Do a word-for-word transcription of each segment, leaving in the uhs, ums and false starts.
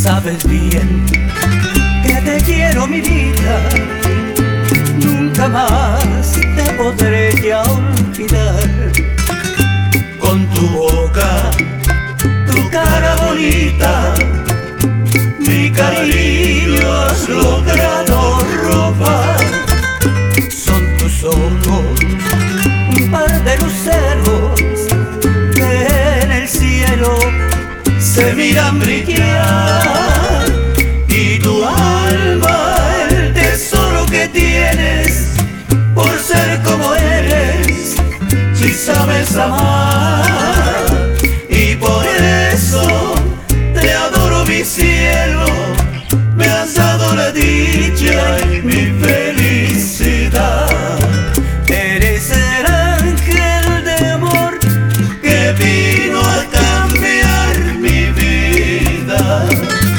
sabes bien que te quiero, mi vida. Nunca más te podré ya olvidar. Con tu boca, tu cara bonita, mi cariño has logrado robar. Son tus ojos, un par de luceros que en el cielo se miran brillar. Y tu alma, el tesoro que tienes, por ser como eres, si sabes amar. Y por eso te adoro, mi cielo, me has dado la dicha y mi felicidad. Eres el ángel de amor que vino a cambiar mi vida.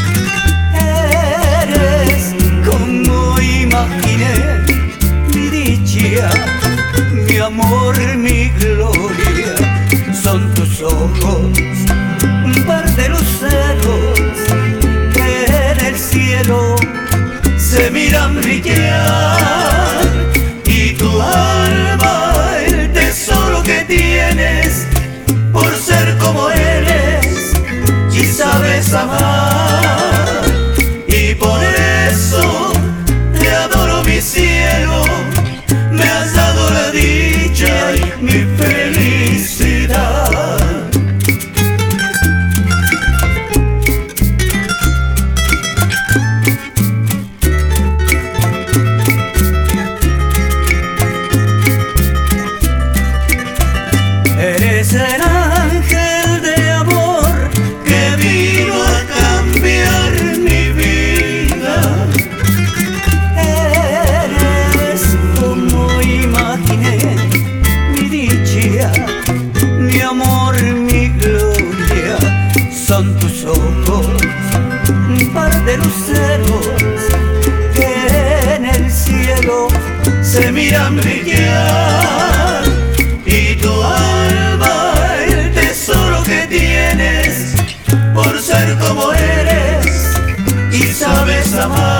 Eres como imaginé, mi dicha, mi amor, mi gloria. Son tus ojos, un par de luceros que en el cielo se miran brillar. Y tu alma, el tesoro que tienes, por ser como eres, y sabes amar. Y por eso te adoro, mi cielo, me has dado la dicha y mi felicidad. Eres el ángel de amor que vino a cambiar mi vida. Eres como imaginé, mi dicha, mi amor, mi gloria. Son tus ojos, un par de luceros que en el cielo se miran brillar. Y tu alma, el tesoro que tienes, por ser como eres, y sabes amar.